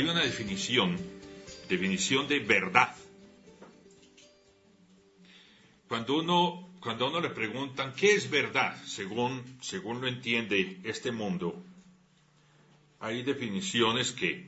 una definición de verdad. Cuando a uno le preguntan ¿qué es verdad? Según lo entiende este mundo, hay definiciones que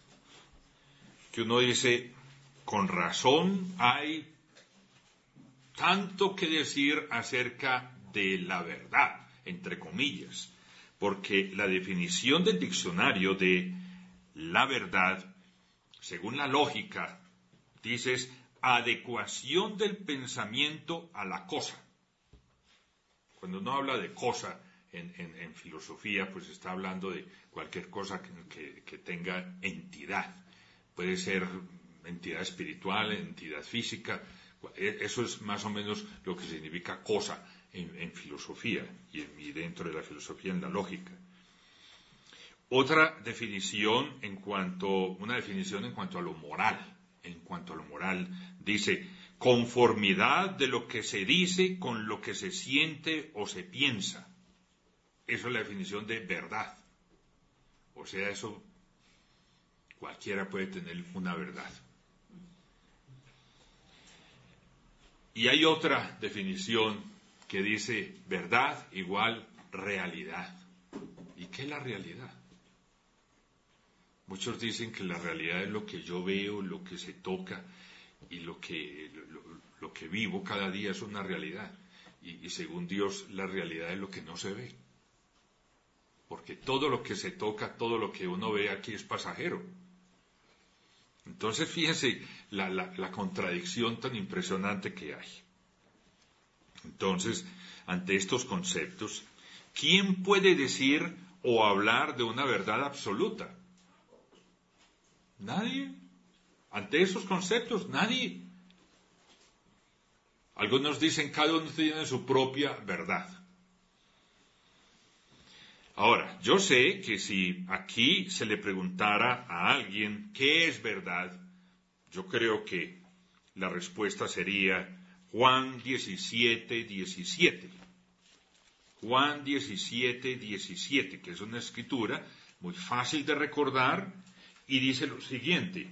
uno dice, con razón hay tanto que decir acerca de la verdad, entre comillas, porque la definición del diccionario de la verdad, según la lógica, dices adecuación del pensamiento a la cosa. Cuando uno habla de cosa en filosofía, pues está hablando de cualquier cosa que tenga entidad. Puede ser entidad espiritual, entidad física. Eso es más o menos lo que significa cosa en filosofía y dentro de la filosofía en la lógica. Una definición en cuanto a lo moral. En cuanto a lo moral, dice conformidad de lo que se dice con lo que se siente o se piensa. Eso es la definición de verdad. O sea, eso cualquiera puede tener una verdad. Y hay otra definición que dice verdad igual realidad. ¿Y qué es la realidad? Muchos dicen que la realidad es lo que yo veo, lo que se toca y lo que vivo cada día es una realidad. Y según Dios, la realidad es lo que no se ve. Porque todo lo que se toca, todo lo que uno ve aquí es pasajero. Entonces, fíjense la contradicción tan impresionante que hay. Entonces, ante estos conceptos, ¿quién puede decir o hablar de una verdad absoluta? Nadie. Ante esos conceptos, nadie. Algunos dicen cada uno tiene su propia verdad. Ahora, yo sé que si aquí se le preguntara a alguien qué es verdad, yo creo que la respuesta sería Juan 17:17. Juan 17:17, que es una escritura muy fácil de recordar, y dice lo siguiente: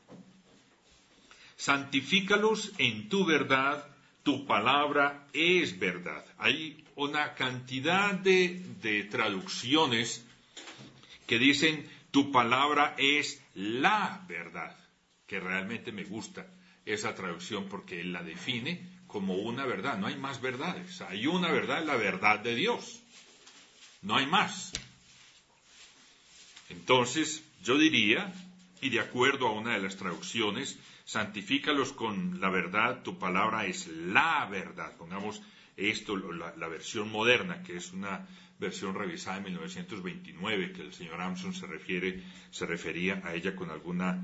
santifícalos en tu verdad, tu palabra es verdad. Hay una cantidad de traducciones que dicen tu palabra es la verdad, que realmente me gusta esa traducción porque él la define como una verdad. No hay más verdades, hay una verdad, la verdad de Dios, no hay más. Entonces yo diría, y de acuerdo a una de las traducciones, santifícalos con la verdad, tu palabra es la verdad. Pongamos esto, la versión moderna, que es una versión revisada en 1929, que el señor Armstrong se refería a ella con alguna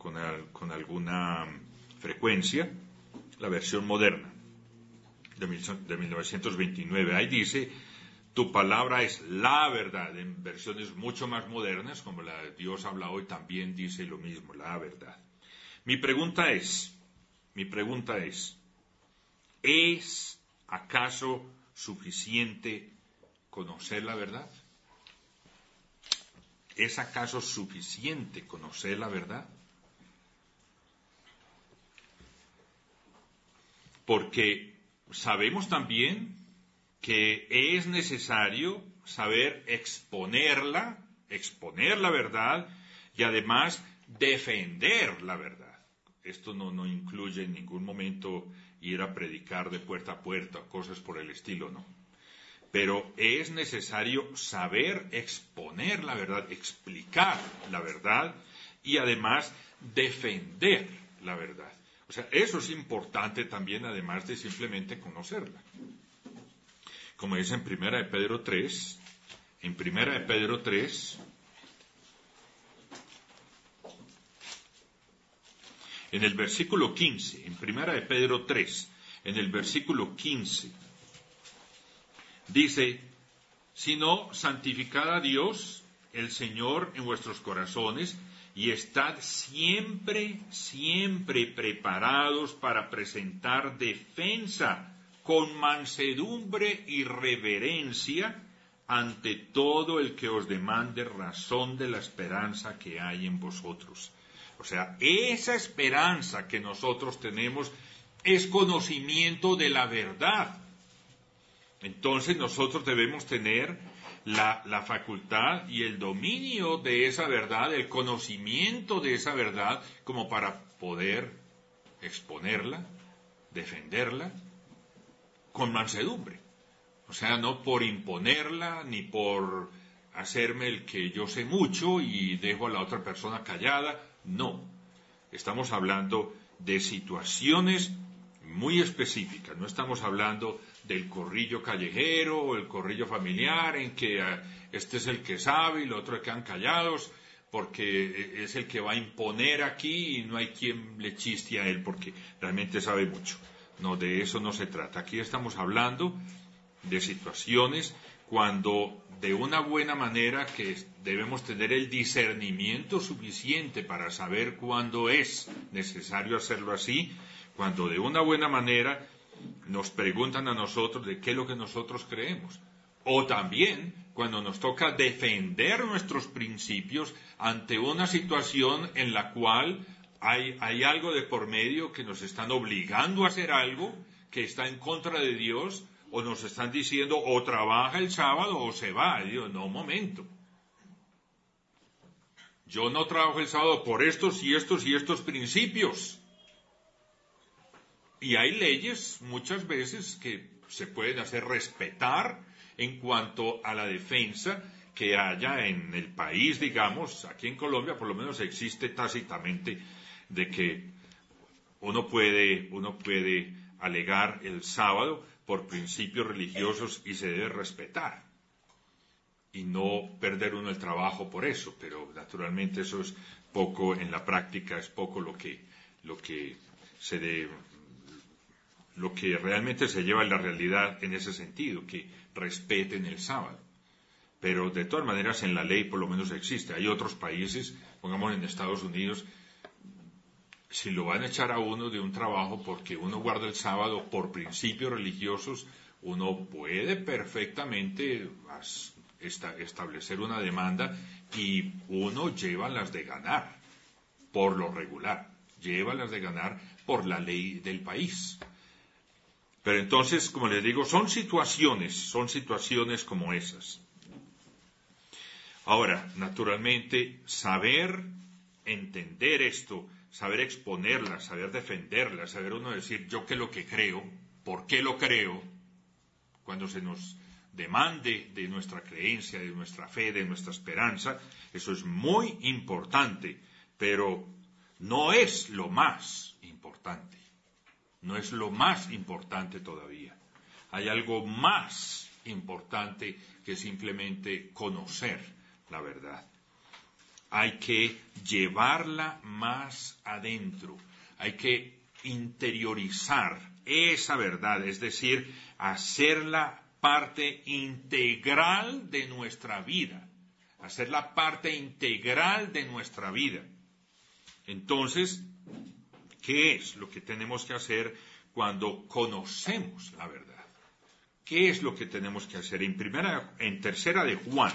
frecuencia, la versión moderna de 1929. Ahí dice, tu palabra es la verdad. En versiones mucho más modernas, como la de Dios habla hoy, también dice lo mismo, la verdad. Mi pregunta es, ¿es acaso suficiente conocer la verdad? ¿Es acaso suficiente conocer la verdad? Porque sabemos también que es necesario saber exponer la verdad y además defender la verdad. Esto no incluye en ningún momento ir a predicar de puerta a puerta, cosas por el estilo, no. Pero es necesario saber exponer la verdad, explicar la verdad y además defender la verdad. O sea, eso es importante también, además de simplemente conocerla. Como dice en Primera de Pedro 3, en el versículo 15, en Primera de Pedro 3, en el versículo 15, dice, sino santificad a Dios, el Señor, en vuestros corazones, y estad siempre preparados para presentar defensa con mansedumbre y reverencia ante todo el que os demande razón de la esperanza que hay en vosotros. O sea, esa esperanza que nosotros tenemos es conocimiento de la verdad. Entonces nosotros debemos tener la facultad y el dominio de esa verdad, el conocimiento de esa verdad, como para poder exponerla, defenderla, con mansedumbre. O sea, no por imponerla, ni por hacerme el que yo sé mucho y dejo a la otra persona callada. No. Estamos hablando de situaciones muy específicas. No estamos hablando del corrillo callejero o el corrillo familiar en que este es el que sabe y los otros quedan callados porque es el que va a imponer aquí y no hay quien le chiste a él porque realmente sabe mucho. No, de eso no se trata. Aquí estamos hablando de situaciones cuando de una buena manera que debemos tener el discernimiento suficiente para saber cuándo es necesario hacerlo así, cuando de una buena manera nos preguntan a nosotros de qué es lo que nosotros creemos. O también cuando nos toca defender nuestros principios ante una situación en la cual hay algo de por medio que nos están obligando a hacer algo que está en contra de Dios, o nos están diciendo o trabaja el sábado o se va. Y digo, no, un momento. Yo no trabajo el sábado por estos y estos y estos principios. Y hay leyes muchas veces que se pueden hacer respetar en cuanto a la defensa que haya en el país, digamos. Aquí en Colombia por lo menos existe tácitamente de que uno puede alegar el sábado por principios religiosos y se debe respetar y no perder uno el trabajo por eso, pero naturalmente eso es poco en la práctica, es poco lo que realmente se lleva en la realidad en ese sentido, que respeten el sábado. Pero de todas maneras en la ley por lo menos existe. Hay otros países, pongamos en Estados Unidos, si lo van a echar a uno de un trabajo porque uno guarda el sábado por principios religiosos, uno puede perfectamente establecer una demanda y uno lleva las de ganar, por lo regular, lleva las de ganar por la ley del país. Pero entonces, como les digo, son situaciones como esas. Ahora, naturalmente, saber entender esto, saber exponerla, saber defenderla, saber uno decir yo qué es lo que creo, por qué lo creo, cuando se nos demande de nuestra creencia, de nuestra fe, de nuestra esperanza, eso es muy importante, pero no es lo más importante, no es lo más importante todavía. Hay algo más importante que simplemente conocer la verdad. Hay que llevarla más adentro, hay que interiorizar esa verdad, es decir, hacerla parte integral de nuestra vida, hacerla parte integral de nuestra vida. Entonces, ¿qué es lo que tenemos que hacer cuando conocemos la verdad? ¿Qué es lo que tenemos que hacer? En tercera de Juan,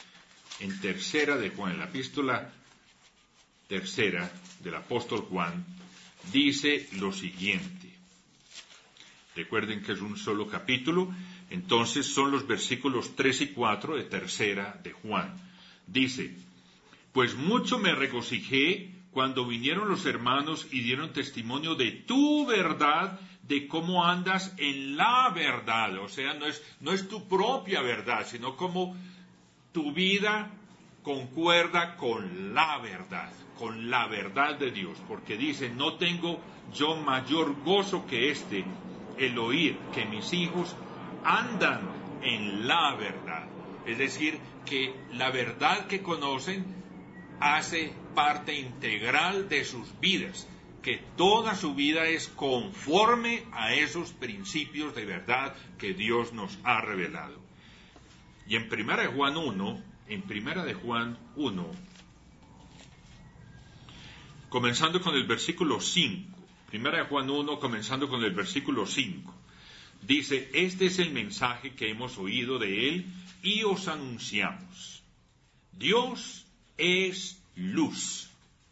en la epístola tercera del apóstol Juan, dice lo siguiente. Recuerden que es un solo capítulo, entonces son los versículos 3 y 4 de tercera de Juan. Dice, pues mucho me regocijé cuando vinieron los hermanos y dieron testimonio de tu verdad, de cómo andas en la verdad. O sea, no es tu propia verdad, sino como tu vida concuerda con la verdad de Dios, porque dice, no tengo yo mayor gozo que el oír que mis hijos andan en la verdad. Es decir, que la verdad que conocen hace parte integral de sus vidas, que toda su vida es conforme a esos principios de verdad que Dios nos ha revelado. Y en primera de Juan 1, comenzando con el versículo 5, primera de Juan 1, comenzando con el versículo 5, dice, este es el mensaje que hemos oído de él y os anunciamos. Dios es luz.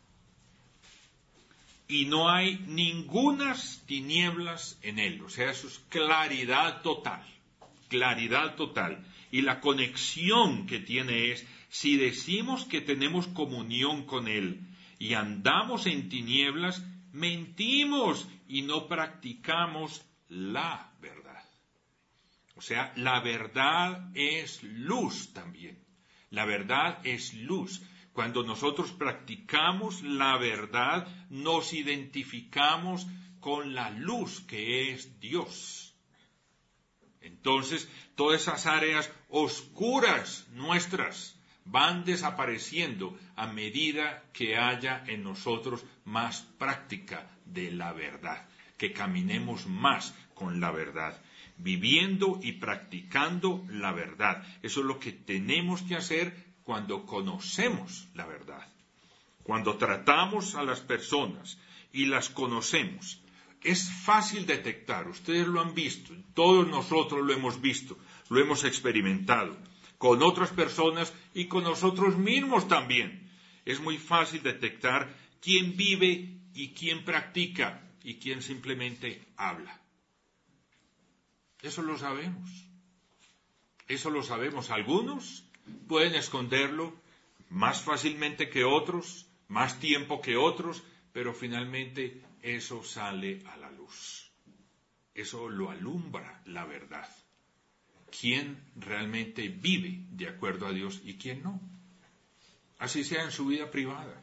Y no hay ningunas tinieblas en él. O sea, eso es claridad total. Claridad total. Y la conexión que tiene es, si decimos que tenemos comunión con él y andamos en tinieblas, mentimos y no practicamos la verdad. O sea, la verdad es luz también. La verdad es luz. Cuando nosotros practicamos la verdad, nos identificamos con la luz que es Dios. Entonces, todas esas áreas oscuras nuestras van desapareciendo a medida que haya en nosotros más práctica de la verdad, que caminemos más con la verdad, viviendo y practicando la verdad. Eso es lo que tenemos que hacer cuando conocemos la verdad. Cuando tratamos a las personas y las conocemos, es fácil detectar, ustedes lo han visto, todos nosotros lo hemos visto, lo hemos experimentado, con otras personas y con nosotros mismos también. Es muy fácil detectar quién vive y quién practica y quién simplemente habla. Eso lo sabemos. Eso lo sabemos. Algunos pueden esconderlo más fácilmente que otros, más tiempo que otros, pero finalmente eso sale a la luz. Eso lo alumbra la verdad. ¿Quién realmente vive de acuerdo a Dios y quién no? Así sea en su vida privada.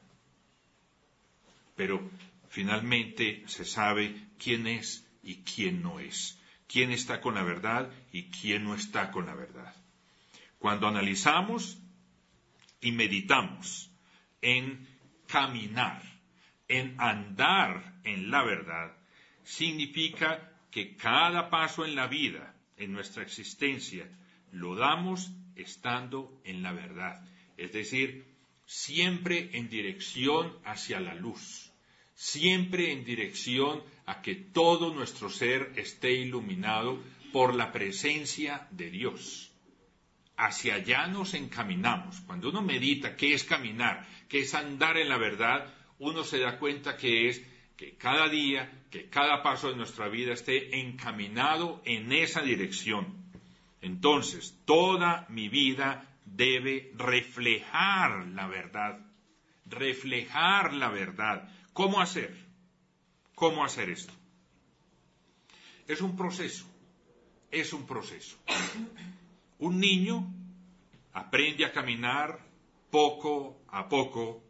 Pero finalmente se sabe quién es y quién no es. Quién está con la verdad y quién no está con la verdad. Cuando analizamos y meditamos en caminar, en andar en la verdad, significa que cada paso en la vida, en nuestra existencia, lo damos estando en la verdad. Es decir, siempre en dirección hacia la luz, siempre en dirección a que todo nuestro ser esté iluminado por la presencia de Dios. Hacia allá nos encaminamos. Cuando uno medita qué es caminar, qué es andar en la verdad, uno se da cuenta que es que cada día, que cada paso de nuestra vida esté encaminado en esa dirección. Entonces, toda mi vida debe reflejar la verdad. Reflejar la verdad. ¿Cómo hacer? ¿Cómo hacer esto? Es un proceso. Es un proceso. Un niño aprende a caminar poco a poco.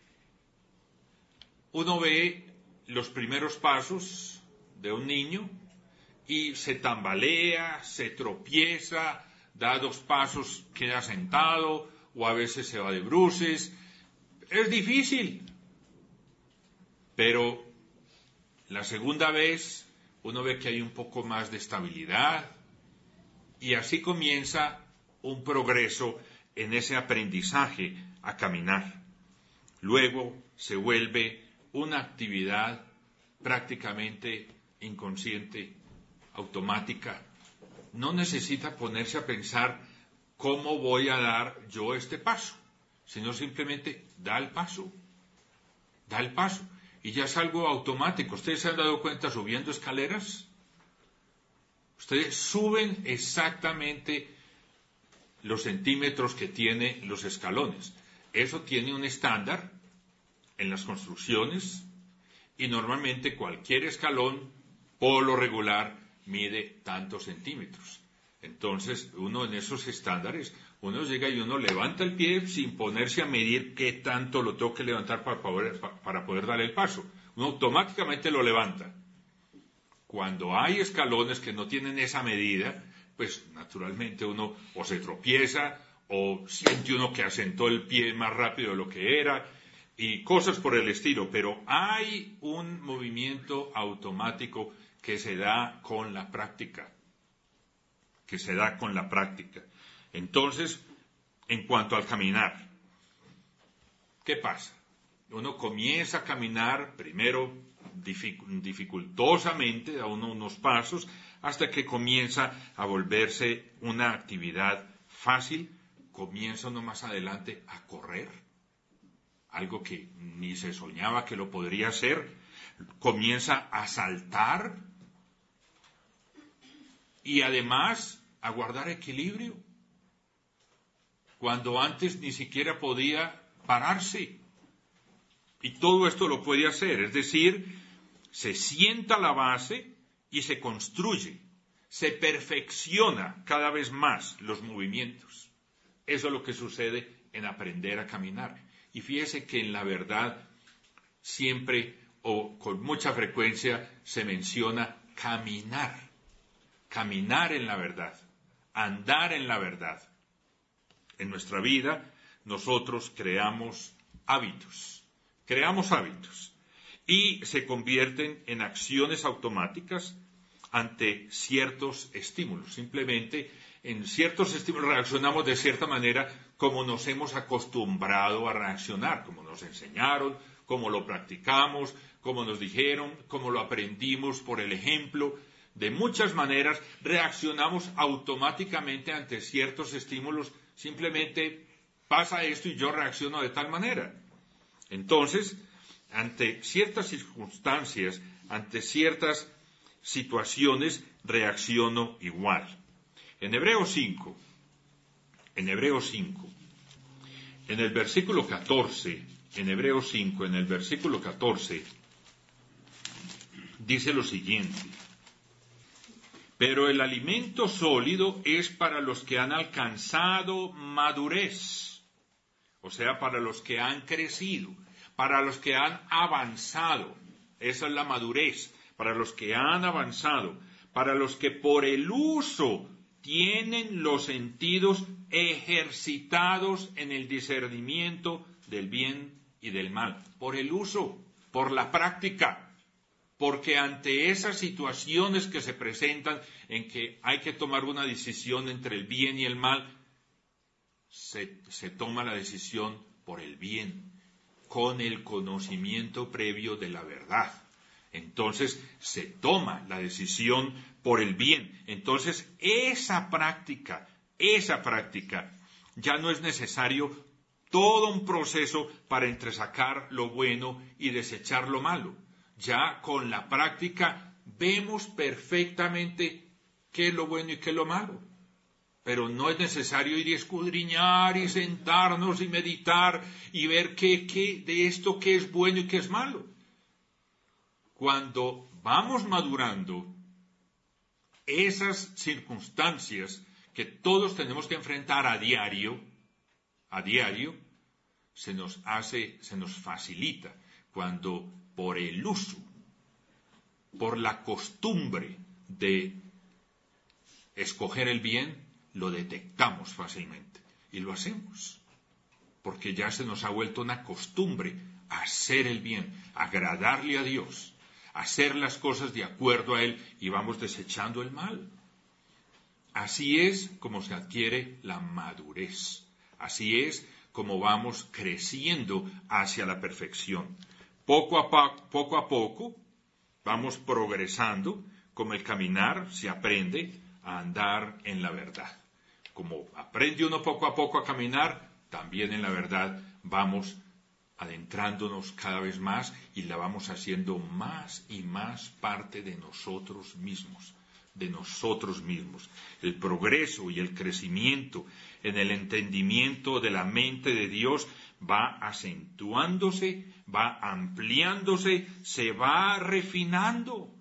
Uno ve los primeros pasos de un niño y se tambalea, se tropieza, da 2 pasos, queda sentado o a veces se va de bruces. Es difícil. Pero la segunda vez uno ve que hay un poco más de estabilidad y así comienza un progreso en ese aprendizaje a caminar. Luego se vuelve una actividad prácticamente inconsciente, automática. No necesita ponerse a pensar cómo voy a dar yo este paso, sino simplemente da el paso. Da el paso. Y ya es algo automático. ¿Ustedes se han dado cuenta subiendo escaleras? Ustedes suben exactamente los centímetros que tienen los escalones. Eso tiene un estándar en las construcciones y normalmente cualquier escalón, por lo regular, mide tantos centímetros. Entonces, uno en esos estándares, uno llega y uno levanta el pie sin ponerse a medir qué tanto lo tengo que levantar para poder dar el paso. Uno automáticamente lo levanta. Cuando hay escalones que no tienen esa medida, pues naturalmente uno o se tropieza o siente uno que asentó el pie más rápido de lo que era y cosas por el estilo. Pero hay un movimiento automático que se da con la práctica. Entonces, en cuanto al caminar, ¿qué pasa? Uno comienza a caminar primero dificultosamente, da uno unos pasos, hasta que comienza a volverse una actividad fácil, comienza uno más adelante a correr, algo que ni se soñaba que lo podría hacer, comienza a saltar y además a guardar equilibrio, cuando antes ni siquiera podía pararse. Y todo esto lo puede hacer, es decir, se sienta la base y se construye, se perfecciona cada vez más los movimientos. Eso es lo que sucede en aprender a caminar. Y fíjese que en la verdad siempre o con mucha frecuencia se menciona caminar, caminar en la verdad, andar en la verdad. En nuestra vida nosotros creamos hábitos y se convierten en acciones automáticas ante ciertos estímulos. Simplemente en ciertos estímulos reaccionamos de cierta manera como nos hemos acostumbrado a reaccionar, como nos enseñaron, como lo practicamos, como nos dijeron, como lo aprendimos por el ejemplo. De muchas maneras reaccionamos automáticamente ante ciertos estímulos. Simplemente pasa esto y yo reacciono de tal manera. Entonces, ante ciertas circunstancias, ante ciertas situaciones, reacciono igual. En Hebreos 5, en el versículo 14, dice lo siguiente: pero el alimento sólido es para los que han alcanzado madurez, o sea, para los que han crecido, para los que han avanzado. Esa es la madurez, para los que han avanzado, para los que por el uso tienen los sentidos ejercitados en el discernimiento del bien y del mal. Por el uso, por la práctica. Porque ante esas situaciones que se presentan en que hay que tomar una decisión entre el bien y el mal, se toma la decisión por el bien, con el conocimiento previo de la verdad. Entonces se toma la decisión por el bien. Entonces esa práctica, ya no es necesario todo un proceso para entresacar lo bueno y desechar lo malo. Ya con la práctica vemos perfectamente qué es lo bueno y qué es lo malo. Pero no es necesario ir y escudriñar y sentarnos y meditar y ver qué de esto qué es bueno y qué es malo. Cuando vamos madurando, esas circunstancias que todos tenemos que enfrentar a diario, se nos facilita cuando por el uso, por la costumbre de escoger el bien, lo detectamos fácilmente y lo hacemos, porque ya se nos ha vuelto una costumbre hacer el bien, agradarle a Dios, hacer las cosas de acuerdo a Él y vamos desechando el mal. Así es como se adquiere la madurez, así es como vamos creciendo hacia la perfección. Poco a poco vamos progresando, como el caminar se aprende a andar en la verdad. Como aprende uno poco a poco a caminar, también en la verdad vamos adentrándonos cada vez más y la vamos haciendo más y más parte de nosotros mismos. El progreso y el crecimiento en el entendimiento de la mente de Dios va acentuándose, va ampliándose, se va refinando.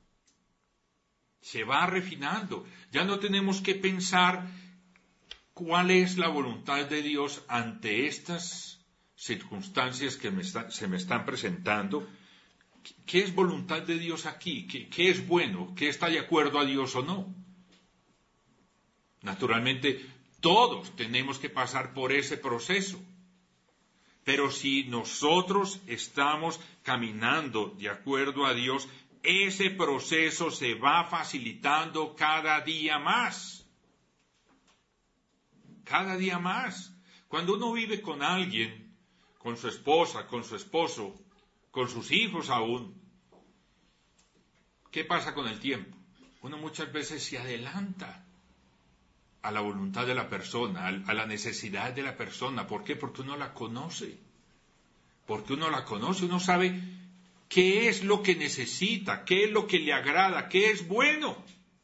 Ya no tenemos que pensar cuál es la voluntad de Dios ante estas circunstancias que se me están presentando. ¿Qué es voluntad de Dios aquí? ¿Qué es bueno? ¿Qué está de acuerdo a Dios o no? Naturalmente, todos tenemos que pasar por ese proceso. Pero si nosotros estamos caminando de acuerdo a Dios, ese proceso se va facilitando cada día más. Cada día más. Cuando uno vive con alguien, con su esposa, con su esposo, con sus hijos aún, ¿qué pasa con el tiempo? Uno muchas veces se adelanta. a la voluntad de la persona, a la necesidad de la persona. ¿Por qué? Porque uno la conoce. Porque uno la conoce, uno sabe qué es lo que necesita, qué es lo que le agrada, qué es bueno.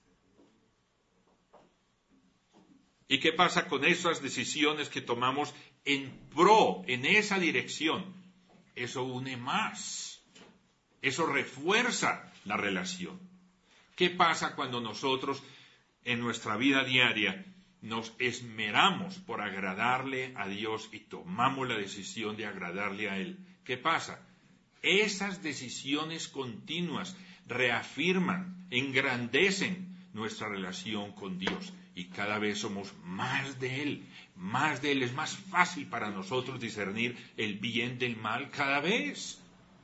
¿Y qué pasa con esas decisiones que tomamos en pro, en esa dirección? Eso une más. Eso refuerza la relación. ¿Qué pasa cuando nosotros en nuestra vida diaria nos esmeramos por agradarle a Dios y tomamos la decisión de agradarle a Él? ¿Qué pasa? Esas decisiones continuas reafirman, engrandecen nuestra relación con Dios y cada vez somos más de Él, más de Él. Es más fácil para nosotros discernir el bien del mal cada vez.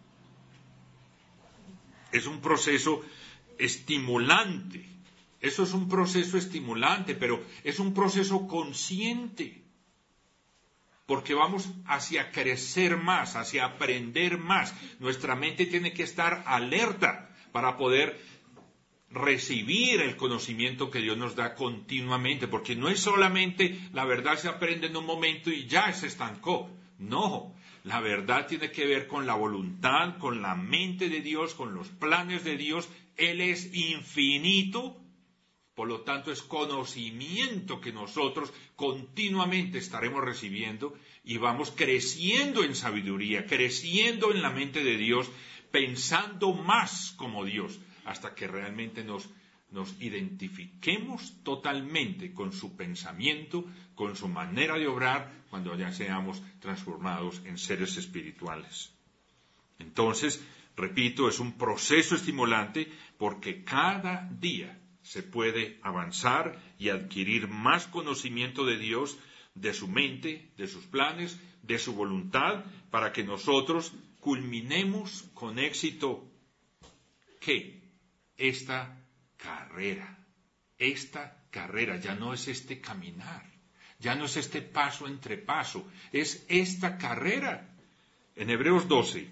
Es un proceso estimulante. Eso es un proceso estimulante, pero es un proceso consciente. Porque vamos hacia crecer más, hacia aprender más. Nuestra mente tiene que estar alerta para poder recibir el conocimiento que Dios nos da continuamente. Porque no es solamente la verdad se aprende en un momento y ya se estancó. No, la verdad tiene que ver con la voluntad, con la mente de Dios, con los planes de Dios. Él es infinito. Por lo tanto, es conocimiento que nosotros continuamente estaremos recibiendo y vamos creciendo en sabiduría, creciendo en la mente de Dios, pensando más como Dios, hasta que realmente nos identifiquemos totalmente con su pensamiento, con su manera de obrar, cuando ya seamos transformados en seres espirituales. Entonces, repito, es un proceso estimulante porque cada día se puede avanzar y adquirir más conocimiento de Dios, de su mente, de sus planes, de su voluntad, para que nosotros culminemos con éxito, ¿qué? Esta carrera. Esta carrera ya no es este caminar, ya no es este paso entre paso, es esta carrera. En Hebreos 12,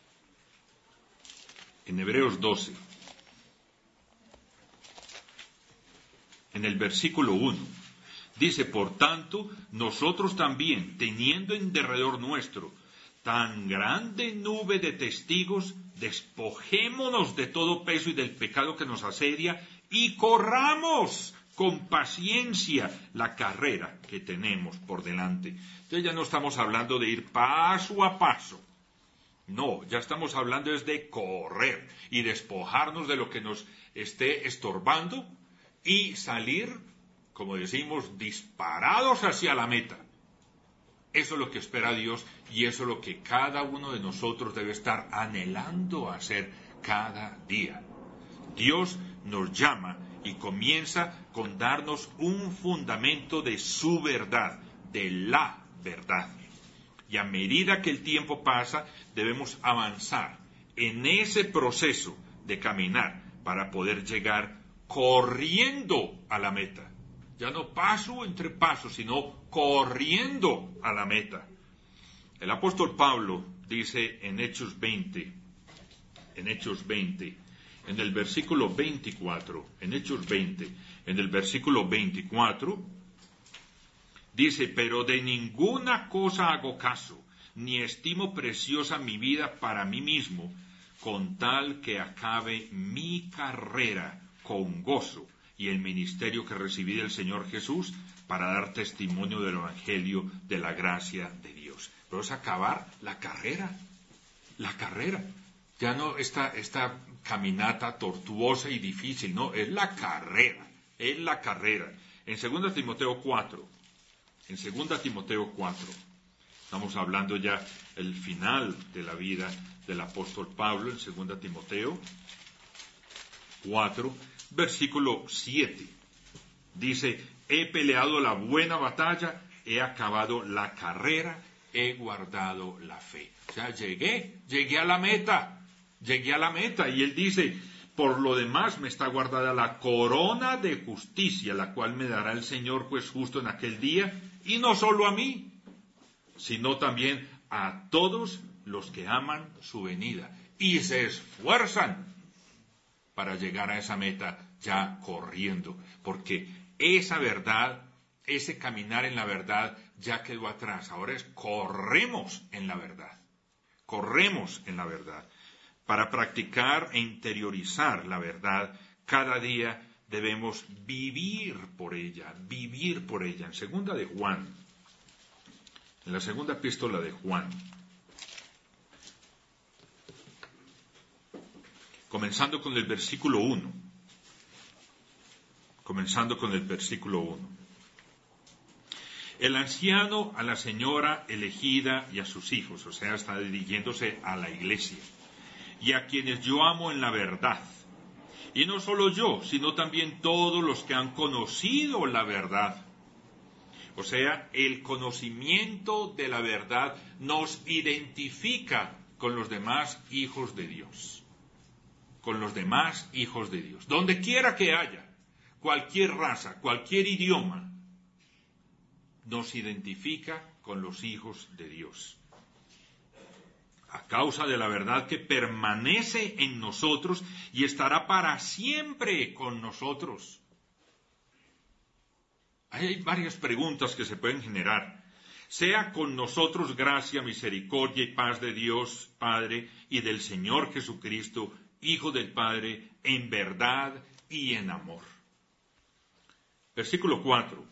en el versículo 1, dice: por tanto, nosotros también, teniendo en derredor nuestro tan grande nube de testigos, despojémonos de todo peso y del pecado que nos asedia, y corramos con paciencia la carrera que tenemos por delante. Entonces ya no estamos hablando de ir paso a paso. No, ya estamos hablando es de correr y despojarnos de lo que nos esté estorbando y salir, como decimos, disparados hacia la meta. Eso es lo que espera Dios y eso es lo que cada uno de nosotros debe estar anhelando hacer cada día. Dios nos llama y comienza con darnos un fundamento de su verdad, de la verdad. Y a medida que el tiempo pasa, debemos avanzar en ese proceso de caminar para poder llegar corriendo a la meta. Ya no paso entre pasos, sino corriendo a la meta. El apóstol Pablo dice en Hechos 20, en el versículo 24, en Hechos 20, en el versículo 24, dice: pero de ninguna cosa hago caso, ni estimo preciosa mi vida para mí mismo, con tal que acabe mi carrera con gozo y el ministerio que recibí del Señor Jesús para dar testimonio del Evangelio de la gracia de Dios. Pero es acabar la carrera. Ya no esta caminata tortuosa y difícil, no, es la carrera. En 2 Timoteo 4, estamos hablando ya el final de la vida del apóstol Pablo, en 2 Timoteo 4, versículo 7. Dice: he peleado la buena batalla, he acabado la carrera, he guardado la fe. O sea, llegué a la meta. Y él dice: por lo demás me está guardada la corona de justicia, la cual me dará el Señor juez justo en aquel día, y no solo a mí, sino también a todos los que aman su venida y se esfuerzan para llegar a esa meta ya corriendo, porque esa verdad ese caminar en la verdad ya quedó atrás. Ahora corremos en la verdad. Corremos en la verdad. Para practicar e interiorizar la verdad, cada día debemos vivir por ella, vivir por ella. En segunda de Juan, en la segunda epístola de Juan, comenzando con el versículo 1. Comenzando con el versículo 1. El anciano a la señora elegida y a sus hijos, o sea, está dirigiéndose a la iglesia, y a quienes yo amo en la verdad. Y no solo yo, sino también todos los que han conocido la verdad. O sea, el conocimiento de la verdad nos identifica con los demás hijos de Dios. Con los demás hijos de Dios. Donde quiera que haya, cualquier raza, cualquier idioma, nos identifica con los hijos de Dios. A causa de la verdad que permanece en nosotros y estará para siempre con nosotros. Hay varias preguntas que se pueden generar. Sea con nosotros gracia, misericordia y paz de Dios Padre y del Señor Jesucristo, Hijo del Padre, en verdad y en amor. Versículo 4.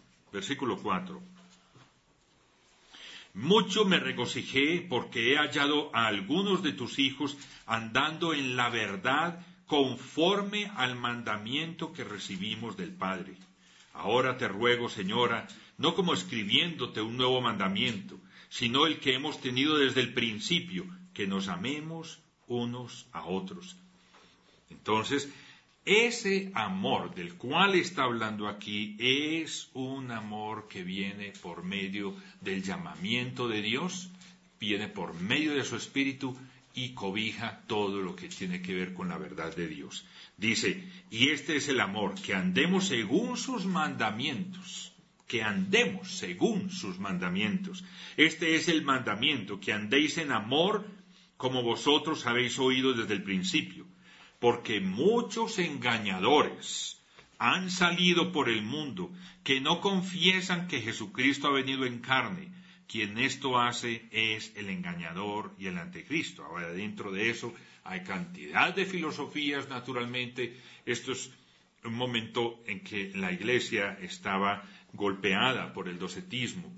Mucho me regocijé porque he hallado a algunos de tus hijos andando en la verdad conforme al mandamiento que recibimos del Padre. Ahora te ruego, Señora, no como escribiéndote un nuevo mandamiento, sino el que hemos tenido desde el principio, que nos amemos unos a otros. Entonces, ese amor del cual está hablando aquí es un amor que viene por medio del llamamiento de Dios, viene por medio de su Espíritu y cobija todo lo que tiene que ver con la verdad de Dios. Dice, y este es el amor, que andemos según sus mandamientos, que andemos según sus mandamientos. Este es el mandamiento, que andéis en amor como vosotros habéis oído desde el principio. Porque muchos engañadores han salido por el mundo que no confiesan que Jesucristo ha venido en carne. Quien esto hace es el engañador y el anticristo. Ahora, dentro de eso hay cantidad de filosofías, naturalmente. Esto es un momento en que la iglesia estaba golpeada por el docetismo,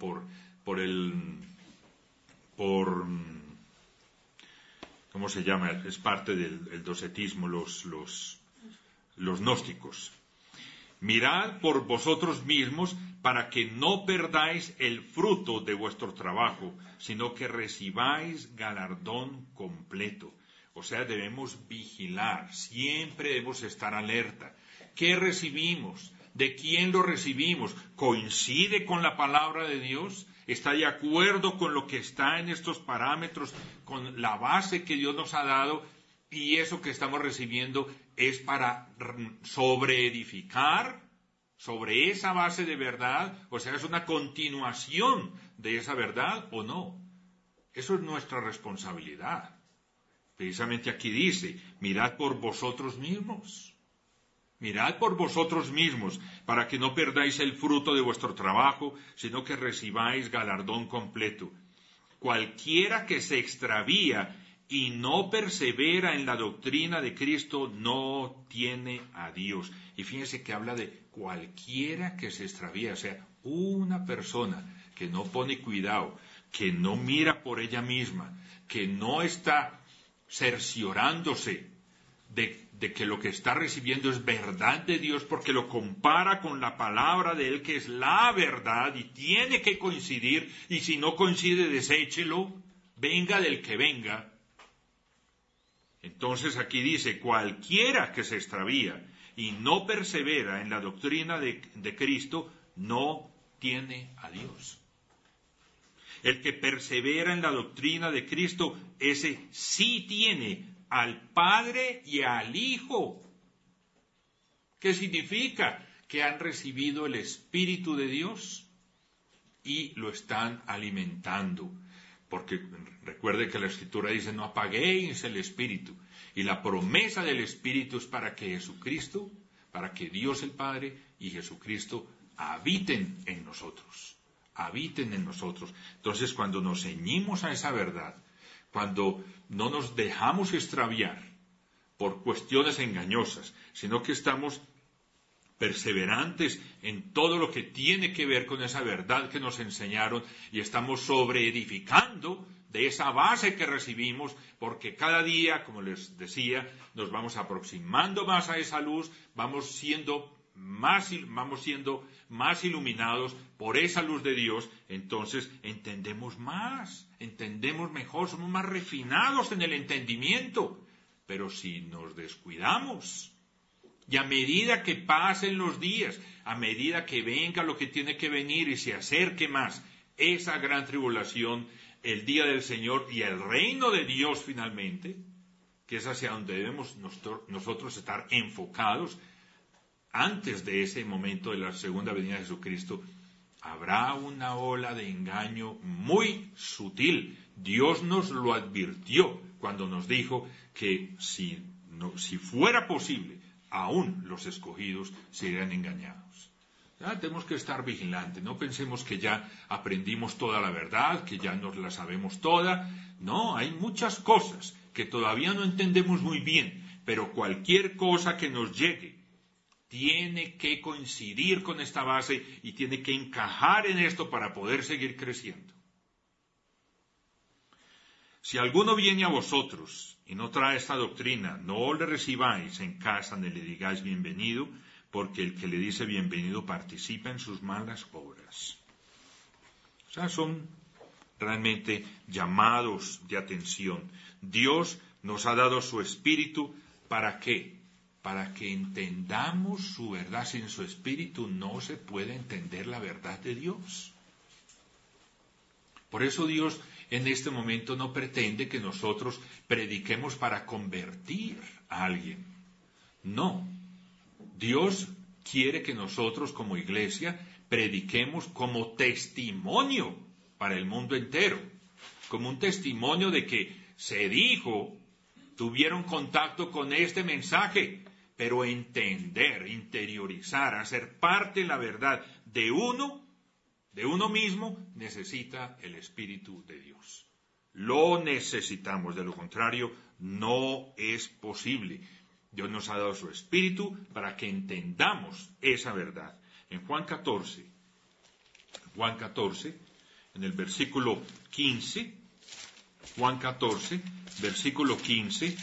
¿cómo se llama? Es parte del docetismo, los gnósticos. Mirad por vosotros mismos para que no perdáis el fruto de vuestro trabajo, sino que recibáis galardón completo. O sea, debemos vigilar, siempre debemos estar alerta. ¿Qué recibimos? ¿De quién lo recibimos? ¿Coincide con la palabra de Dios? ¿Está de acuerdo con lo que está en estos parámetros, con la base que Dios nos ha dado? Y eso que estamos recibiendo es para sobreedificar sobre esa base de verdad, o sea, es una continuación de esa verdad o no. Eso es nuestra responsabilidad. Precisamente aquí dice, mirad por vosotros mismos. Mirad por vosotros mismos, para que no perdáis el fruto de vuestro trabajo, sino que recibáis galardón completo. Cualquiera que se extravía y no persevera en la doctrina de Cristo, no tiene a Dios. Y fíjense que habla de cualquiera que se extravía, o sea, una persona que no pone cuidado, que no mira por ella misma, que no está cerciorándose de que lo que está recibiendo es verdad de Dios, porque lo compara con la palabra de Él, que es la verdad, y tiene que coincidir, y si no coincide, deséchelo, venga del que venga. Entonces aquí dice, cualquiera que se extravía y no persevera en la doctrina de Cristo, no tiene a Dios. El que persevera en la doctrina de Cristo, ese sí tiene al Padre y al Hijo. ¿Qué significa? Que han recibido el Espíritu de Dios y lo están alimentando. Porque recuerde que la Escritura dice, no apaguéis el Espíritu. Y la promesa del Espíritu es para que Jesucristo, para que Dios el Padre y Jesucristo habiten en nosotros. Habiten en nosotros. Entonces, cuando nos ceñimos a esa verdad, cuando no nos dejamos extraviar por cuestiones engañosas, sino que estamos perseverantes en todo lo que tiene que ver con esa verdad que nos enseñaron y estamos sobreedificando de esa base que recibimos, porque cada día, como les decía, nos vamos aproximando más a esa luz, vamos siendo más iluminados por esa luz de Dios, entonces entendemos más, entendemos mejor, somos más refinados en el entendimiento. Pero si nos descuidamos, y a medida que pasen los días, a medida que venga lo que tiene que venir y se acerque más esa gran tribulación, el día del Señor y el reino de Dios finalmente, que es hacia donde debemos nosotros estar enfocados, antes de ese momento de la segunda venida de Jesucristo, habrá una ola de engaño muy sutil. Dios nos lo advirtió cuando nos dijo que si fuera posible, aún los escogidos serían engañados. Ya tenemos que estar vigilantes, no pensemos que ya aprendimos toda la verdad, que ya nos la sabemos toda. No, hay muchas cosas que todavía no entendemos muy bien, pero cualquier cosa que nos llegue tiene que coincidir con esta base y tiene que encajar en esto para poder seguir creciendo. Si alguno viene a vosotros y no trae esta doctrina, no le recibáis en casa ni le digáis bienvenido, porque el que le dice bienvenido participa en sus malas obras. O sea, son realmente llamados de atención. Dios nos ha dado su Espíritu, ¿para qué? Para que entendamos su verdad. Sin su Espíritu no se puede entender la verdad de Dios. Por eso Dios en este momento no pretende que nosotros prediquemos para convertir a alguien. No. Dios quiere que nosotros como iglesia prediquemos como testimonio para el mundo entero. Como un testimonio de que se dijo, tuvieron contacto con este mensaje, pero entender, interiorizar, hacer parte de la verdad de uno mismo, necesita el Espíritu de Dios. Lo necesitamos, de lo contrario, no es posible. Dios nos ha dado su Espíritu para que entendamos esa verdad. En Juan 14, en el versículo 15, Juan 14, versículo 15,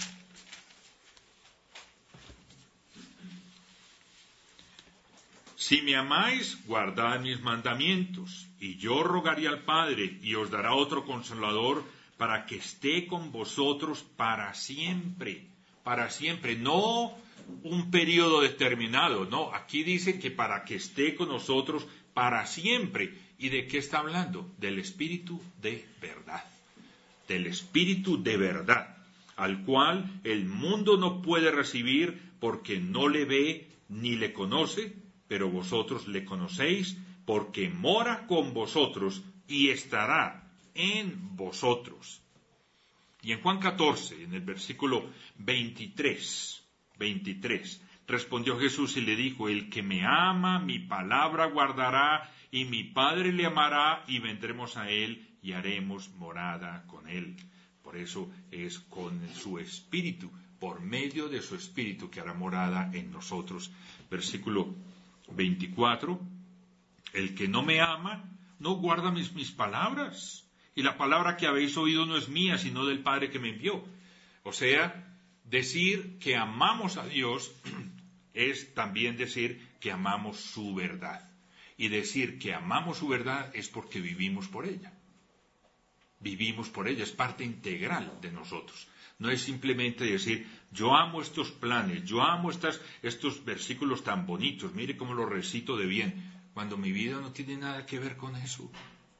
si me amáis, guardad mis mandamientos, y yo rogaré al Padre, y os dará otro Consolador, para que esté con vosotros para siempre. Para siempre, no un periodo determinado, no. Aquí dice que para que esté con nosotros para siempre. ¿Y de qué está hablando? Del Espíritu de verdad. Del Espíritu de verdad, al cual el mundo no puede recibir porque no le ve ni le conoce, pero vosotros le conocéis porque mora con vosotros y estará en vosotros. Y en Juan 14, en el versículo 23, respondió Jesús y le dijo, el que me ama, mi palabra guardará, y mi Padre le amará, y vendremos a él, y haremos morada con él. Por eso es con su Espíritu, por medio de su Espíritu, que hará morada en nosotros. Versículo 24, el que no me ama, no guarda mis palabras. Y la palabra que habéis oído no es mía, sino del Padre que me envió. O sea, decir que amamos a Dios es también decir que amamos su verdad. Y decir que amamos su verdad es porque vivimos por ella. Vivimos por ella, es parte integral de nosotros. No es simplemente decir, yo amo estos planes, yo amo estos versículos tan bonitos, mire cómo los recito de bien, cuando mi vida no tiene nada que ver con eso.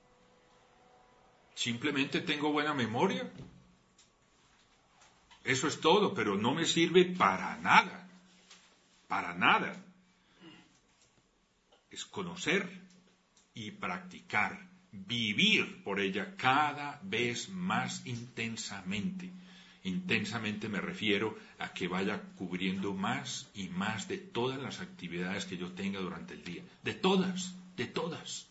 Simplemente tengo buena memoria. Eso es todo, pero no me sirve para nada. Para nada. Es conocer y practicar, vivir por ella cada vez más intensamente. Intensamente me refiero a que vaya cubriendo más y más de todas las actividades que yo tenga durante el día. De todas, de todas.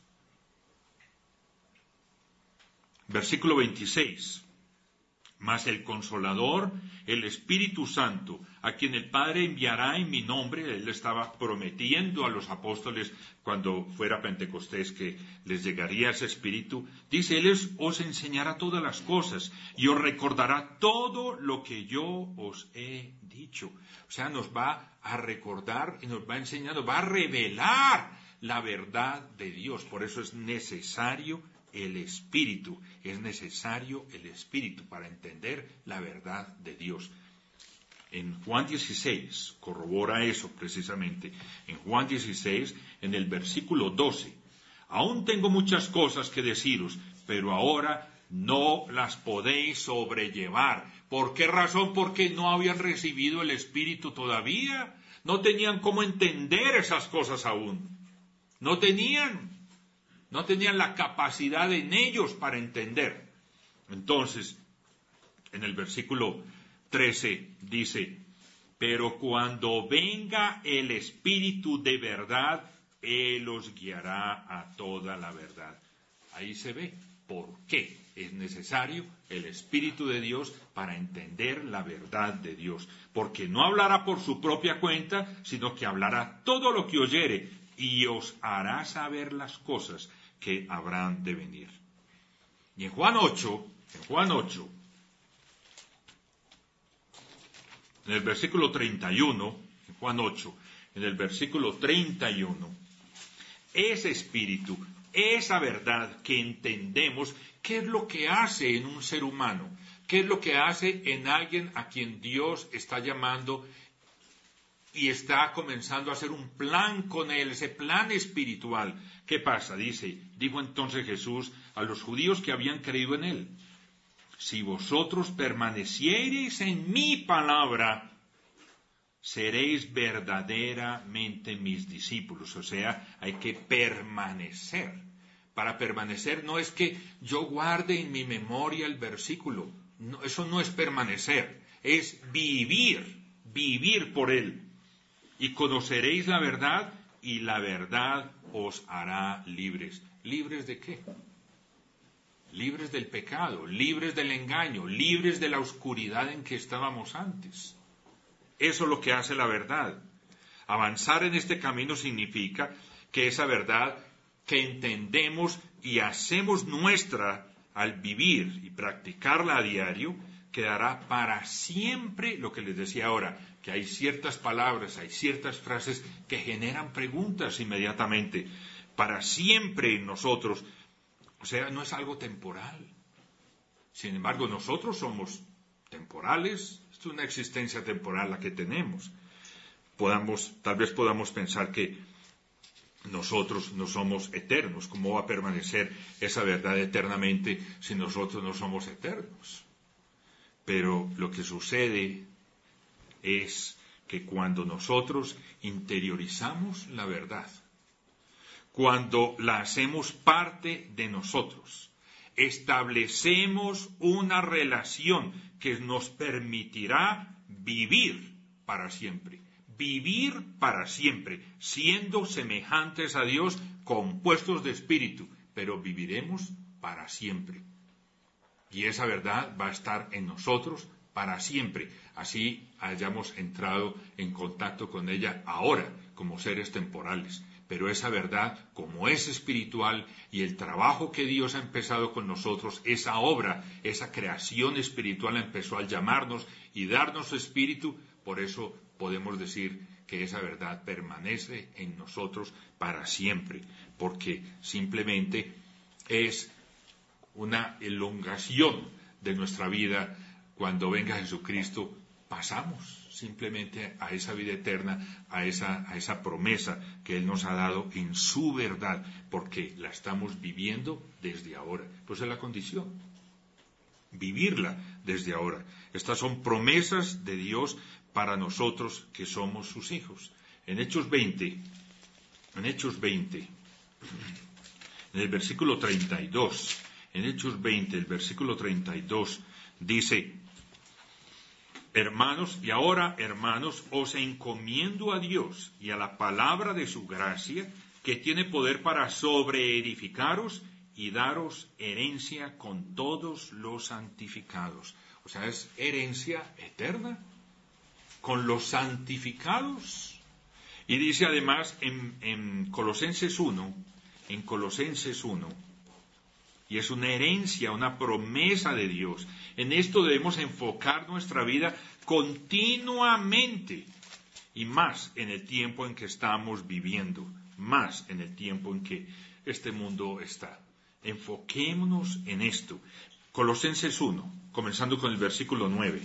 Versículo 26. Mas el Consolador, el Espíritu Santo, a quien el Padre enviará en mi nombre, él estaba prometiendo a los apóstoles cuando fuera Pentecostés que les llegaría ese Espíritu, dice, él os enseñará todas las cosas y os recordará todo lo que yo os he dicho. O sea, nos va a recordar y nos va a enseñar, nos va a revelar la verdad de Dios. Por eso es necesario el Espíritu, es necesario el Espíritu para entender la verdad de Dios. En Juan 16, corrobora eso precisamente, en Juan 16, en el versículo 12, aún tengo muchas cosas que deciros, pero ahora no las podéis sobrellevar. ¿Por qué razón? Porque no habían recibido el Espíritu todavía, no tenían cómo entender esas cosas aún, no tenían la capacidad en ellos para entender. Entonces, en el versículo 13 dice, pero cuando venga el Espíritu de verdad, Él os guiará a toda la verdad. Ahí se ve por qué es necesario el Espíritu de Dios para entender la verdad de Dios. Porque no hablará por su propia cuenta, sino que hablará todo lo que oyere y os hará saber las cosas que habrán de venir. Y en Juan 8, en el versículo 31, en Juan 8, en el versículo 31, ese Espíritu, esa verdad que entendemos, ¿qué es lo que hace en un ser humano? ¿Qué es lo que hace en alguien a quien Dios está llamando y está comenzando a hacer un plan con él, ese plan espiritual? ¿Qué pasa? Dijo entonces Jesús a los judíos que habían creído en él, si vosotros permaneciereis en mi palabra, seréis verdaderamente mis discípulos. O sea, hay que permanecer. Para permanecer no es que yo guarde en mi memoria el versículo. No, eso no es permanecer, es vivir por él. Y conoceréis la verdad, y la verdad os hará libres. ¿Libres de qué? Libres del pecado, libres del engaño, libres de la oscuridad en que estábamos antes. Eso es lo que hace la verdad. Avanzar en este camino significa que esa verdad que entendemos y hacemos nuestra al vivir y practicarla a diario, quedará para siempre. Lo que les decía ahora, que hay ciertas palabras, hay ciertas frases que generan preguntas inmediatamente, para siempre en nosotros. O sea, no es algo temporal. Sin embargo, nosotros somos temporales. Es una existencia temporal la que tenemos. Tal vez podamos pensar que nosotros no somos eternos. ¿Cómo va a permanecer esa verdad eternamente si nosotros no somos eternos? Pero lo que sucede es que cuando nosotros interiorizamos la verdad, cuando la hacemos parte de nosotros, establecemos una relación que nos permitirá vivir para siempre, siendo semejantes a Dios, compuestos de espíritu, pero viviremos para siempre. Y esa verdad va a estar en nosotros para siempre, así hayamos entrado en contacto con ella ahora como seres temporales. Pero esa verdad, como es espiritual, y el trabajo que Dios ha empezado con nosotros, esa obra, esa creación espiritual empezó al llamarnos y darnos su espíritu. Por eso podemos decir que esa verdad permanece en nosotros para siempre, porque simplemente es una elongación de nuestra vida. Cuando venga Jesucristo, pasamos simplemente a esa vida eterna, a esa promesa que Él nos ha dado en su verdad, porque la estamos viviendo desde ahora. Pues es la condición, vivirla desde ahora. Estas son promesas de Dios para nosotros que somos sus hijos. En Hechos 20, en el versículo 32, en Hechos 20, el versículo 32, dice, Hermanos, y ahora, hermanos, os encomiendo a Dios y a la palabra de su gracia, que tiene poder para sobreedificaros y daros herencia con todos los santificados. O sea, es herencia eterna con los santificados. Y dice además en Colosenses 1, y es una herencia, una promesa de Dios. En esto debemos enfocar nuestra vida continuamente, y más en el tiempo en que estamos viviendo, más en el tiempo en que este mundo está. Enfoquémonos en esto. Colosenses 1, comenzando con el versículo 9.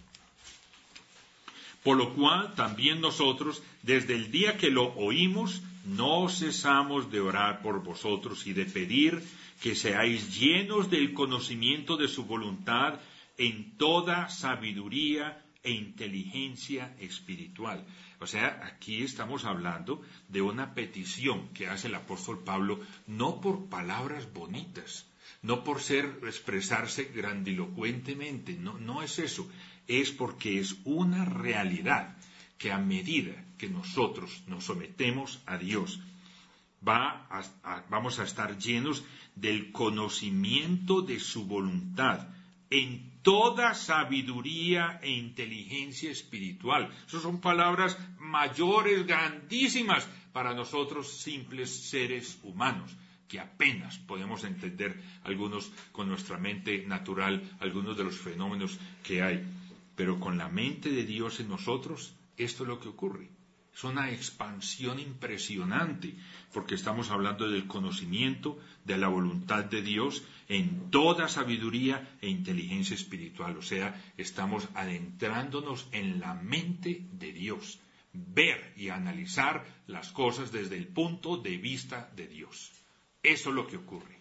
Por lo cual también nosotros, desde el día que lo oímos, no cesamos de orar por vosotros y de pedir que seáis llenos del conocimiento de su voluntad en toda sabiduría e inteligencia espiritual. O sea, aquí estamos hablando de una petición que hace el apóstol Pablo, no por palabras bonitas, no por expresarse grandilocuentemente, no es eso, es porque es una realidad que a medida que nosotros nos sometemos a Dios, vamos a estar llenos del conocimiento de su voluntad en toda sabiduría e inteligencia espiritual. Esas son palabras mayores, grandísimas para nosotros simples seres humanos, que apenas podemos entender algunos con nuestra mente natural, algunos de los fenómenos que hay. Pero con la mente de Dios en nosotros, esto es lo que ocurre. Es una expansión impresionante, porque estamos hablando del conocimiento de la voluntad de Dios en toda sabiduría e inteligencia espiritual. O sea, estamos adentrándonos en la mente de Dios, ver y analizar las cosas desde el punto de vista de Dios. Eso es lo que ocurre.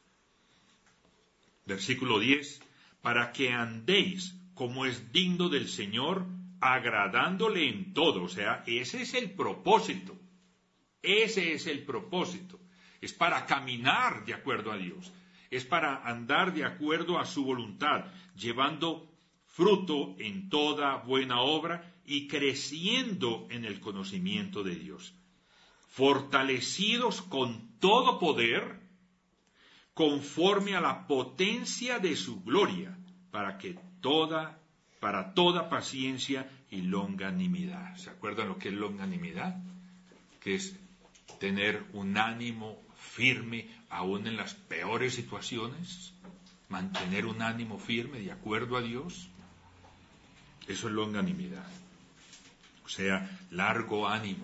Versículo 10, para que andéis como es digno del Señor, agradándole en todo. O sea, ese es el propósito. Ese es el propósito. Es para caminar de acuerdo a Dios. Es para andar de acuerdo a su voluntad, llevando fruto en toda buena obra y creciendo en el conocimiento de Dios. Fortalecidos con todo poder, conforme a la potencia de su gloria, para toda paciencia y longanimidad. ¿Se acuerdan lo que es longanimidad? Que es tener un ánimo firme aún en las peores situaciones, mantener un ánimo firme de acuerdo a Dios. Eso es longanimidad. O sea, largo ánimo.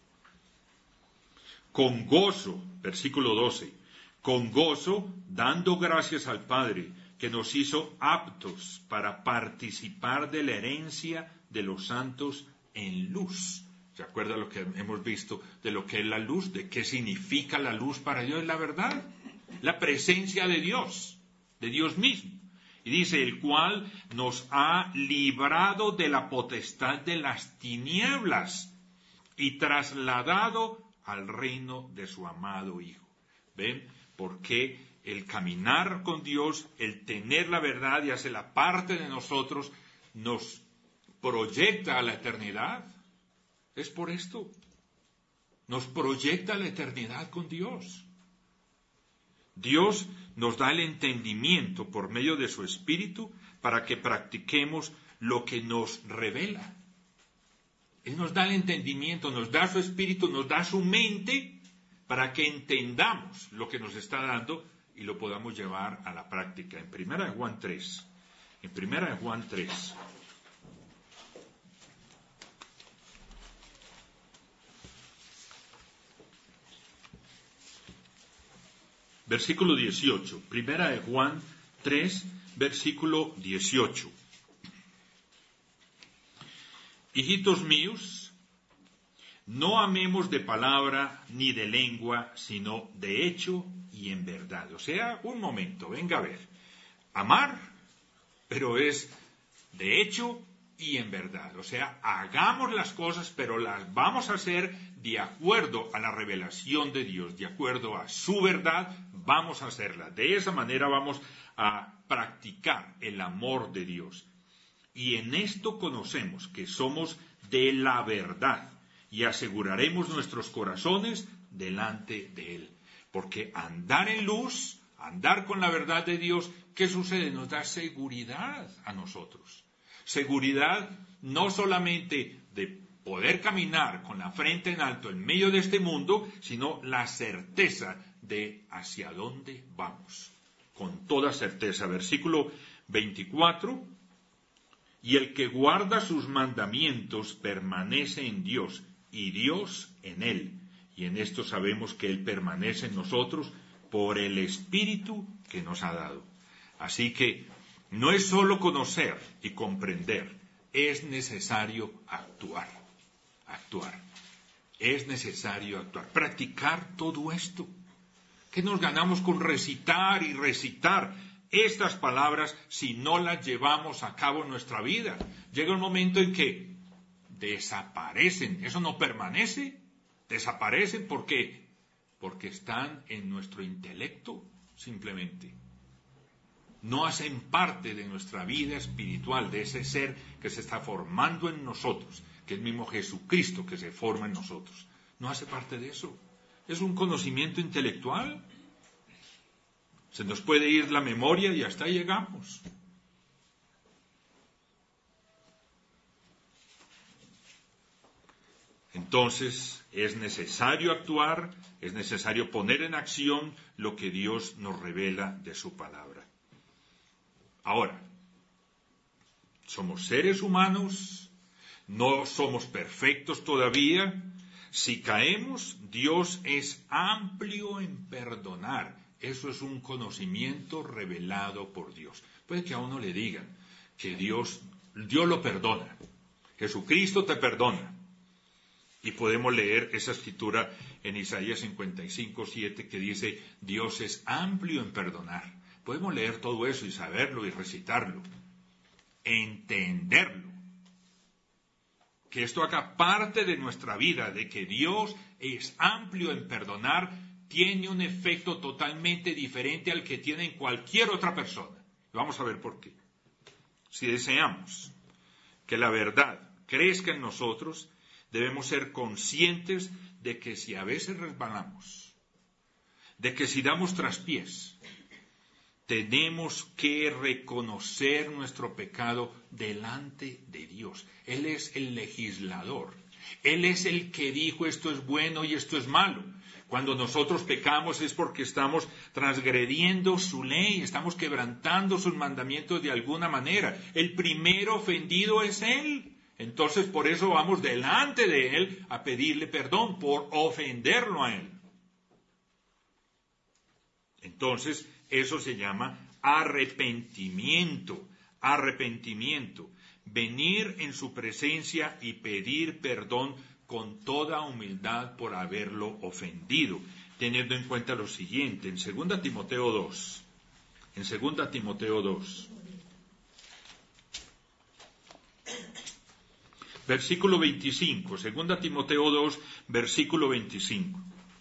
Con gozo, versículo 12, con gozo, dando gracias al Padre, que nos hizo aptos para participar de la herencia de los santos en luz. ¿Se acuerda lo que hemos visto de lo que es la luz? ¿De qué significa la luz para Dios? La verdad, la presencia de Dios mismo. Y dice, el cual nos ha librado de la potestad de las tinieblas y trasladado al reino de su amado Hijo. ¿Ven? ¿Por qué? El caminar con Dios, el tener la verdad y hacerla parte de nosotros, nos proyecta a la eternidad. Es por esto. Nos proyecta a la eternidad con Dios. Dios nos da el entendimiento por medio de su Espíritu para que practiquemos lo que nos revela. Él nos da el entendimiento, nos da su Espíritu, nos da su mente para que entendamos lo que nos está dando y lo podamos llevar a la práctica. En 1 Juan 3, versículo 18, 1 Juan 3, versículo 18. Hijitos míos, no amemos de palabra ni de lengua, sino de hecho y en verdad. O sea, un momento, venga a ver. Amar, pero es de hecho y en verdad. O sea, hagamos las cosas, pero las vamos a hacer de acuerdo a la revelación de Dios, de acuerdo a su verdad, vamos a hacerla. De esa manera vamos a practicar el amor de Dios. Y en esto conocemos que somos de la verdad y aseguraremos nuestros corazones delante de Él. Porque andar en luz, andar con la verdad de Dios, ¿qué sucede? Nos da seguridad a nosotros. Seguridad no solamente de poder caminar con la frente en alto en medio de este mundo, sino la certeza de hacia dónde vamos. Con toda certeza. Versículo 24. Y el que guarda sus mandamientos permanece en Dios, y Dios en él. Y en esto sabemos que Él permanece en nosotros por el Espíritu que nos ha dado. Así que no es solo conocer y comprender, es necesario actuar. Actuar. Es necesario actuar. Practicar todo esto. ¿Qué nos ganamos con recitar y recitar estas palabras si no las llevamos a cabo en nuestra vida? Llega un momento en que desaparecen. Eso no permanece. Desaparecen porque están en nuestro intelecto simplemente. No hacen parte de nuestra vida espiritual, de ese ser que se está formando en nosotros, que es el mismo Jesucristo que se forma en nosotros. No hace parte de eso. Es un conocimiento intelectual. Se nos puede ir la memoria y hasta ahí llegamos. Entonces, es necesario actuar, es necesario poner en acción lo que Dios nos revela de su palabra. Ahora, somos seres humanos, no somos perfectos todavía. Si caemos, Dios es amplio en perdonar. Eso es un conocimiento revelado por Dios. Puede que a uno le digan que Dios lo perdona. Jesucristo te perdona. Y podemos leer esa escritura en Isaías 55:7 que dice, Dios es amplio en perdonar. Podemos leer todo eso y saberlo y recitarlo. Entenderlo. Que esto haga parte de nuestra vida, de que Dios es amplio en perdonar, tiene un efecto totalmente diferente al que tiene en cualquier otra persona. Vamos a ver por qué. Si deseamos que la verdad crezca en nosotros, debemos ser conscientes de que si a veces resbalamos, de que si damos traspiés, tenemos que reconocer nuestro pecado delante de Dios. Él es el legislador. Él es el que dijo esto es bueno y esto es malo. Cuando nosotros pecamos es porque estamos transgrediendo su ley, estamos quebrantando sus mandamientos de alguna manera. El primero ofendido es Él. Entonces por eso vamos delante de Él a pedirle perdón por ofenderlo a Él. Entonces eso se llama arrepentimiento. Arrepentimiento. Venir en su presencia y pedir perdón con toda humildad por haberlo ofendido, teniendo en cuenta lo siguiente, en 2 Timoteo 2, versículo 25, 2 Timoteo 2, versículo 25.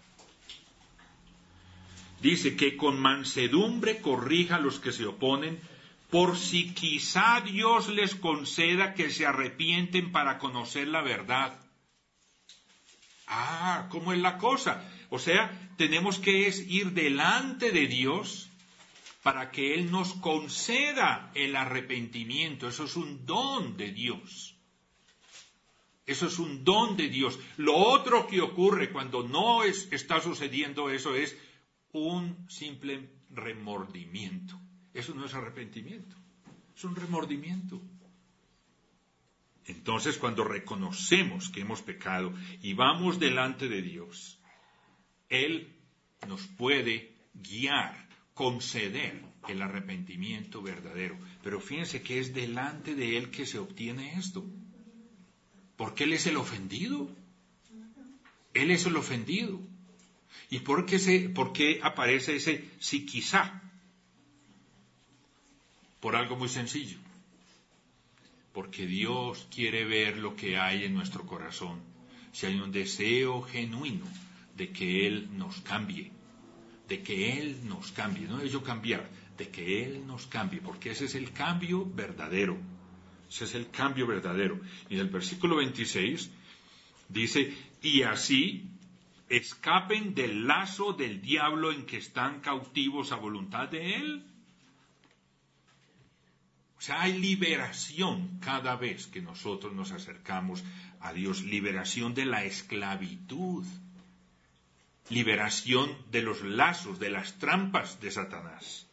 Dice que con mansedumbre corrija a los que se oponen, por si quizá Dios les conceda que se arrepienten para conocer la verdad. ¿Cómo es la cosa? O sea, tenemos que ir delante de Dios para que Él nos conceda el arrepentimiento. Eso es un don de Dios. Eso es un don de Dios. Lo otro que ocurre cuando no está sucediendo eso es un simple remordimiento. Eso no es arrepentimiento, es un remordimiento. Entonces, cuando reconocemos que hemos pecado y vamos delante de Dios, Él nos puede guiar, conceder el arrepentimiento verdadero. Pero fíjense que es delante de Él que se obtiene esto. Porque Él es el ofendido. Él es el ofendido. ¿Y por qué aparece ese si quizá? Por algo muy sencillo. Porque Dios quiere ver lo que hay en nuestro corazón. Si hay un deseo genuino de que Él nos cambie. De que Él nos cambie. No de yo cambiar, de que Él nos cambie. Porque ese es el cambio verdadero. Ese es el cambio verdadero. Y en el versículo 26 dice, y así escapen del lazo del diablo en que están cautivos a voluntad de él. O sea, hay liberación cada vez que nosotros nos acercamos a Dios, liberación de la esclavitud, liberación de los lazos, de las trampas de Satanás.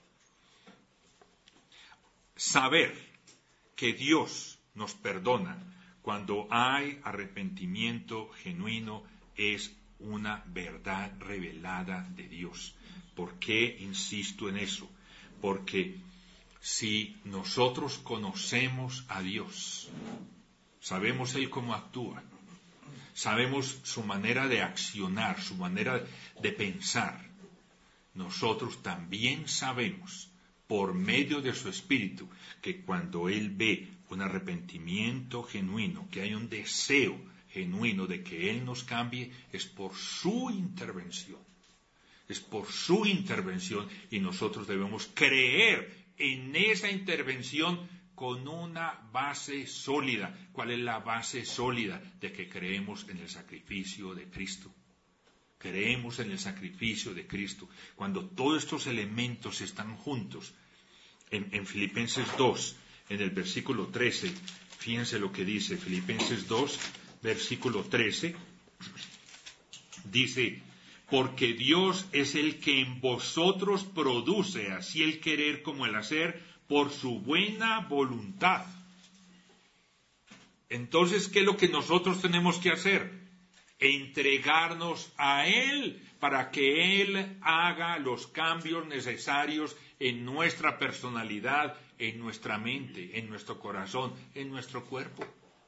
Saber que Dios nos perdona cuando hay arrepentimiento genuino es una verdad revelada de Dios. ¿Por qué insisto en eso? Porque si nosotros conocemos a Dios, sabemos Él cómo actúa, sabemos su manera de accionar, su manera de pensar, nosotros también sabemos, por medio de su Espíritu, que cuando Él ve un arrepentimiento genuino, que hay un deseo genuino de que Él nos cambie, es por su intervención. Es por su intervención y nosotros debemos creer en esa intervención con una base sólida. ¿Cuál es la base sólida? De que creemos en el sacrificio de Cristo. Creemos en el sacrificio de Cristo. Cuando todos estos elementos están juntos, en Filipenses 2, en el versículo 13, fíjense lo que dice, Filipenses 2, versículo 13, dice, porque Dios es el que en vosotros produce así el querer como el hacer por su buena voluntad. Entonces, ¿qué es lo que nosotros tenemos que hacer? Entregarnos a Él para que Él haga los cambios necesarios en nuestra personalidad, en nuestra mente, en nuestro corazón, en nuestro cuerpo.